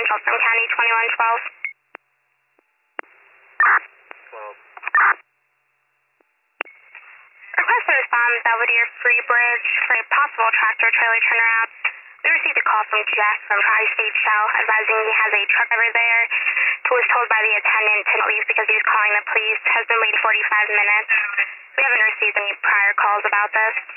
2112 from County 2112. Request to respond Belvedere Free Bridge for a possible tractor trailer turnaround. We received a call from Jeff from Tri-State Shell advising he has a truck driver there who was told by the attendant to leave because he was calling the police. Has been waiting 45 minutes. We haven't received any prior calls about this.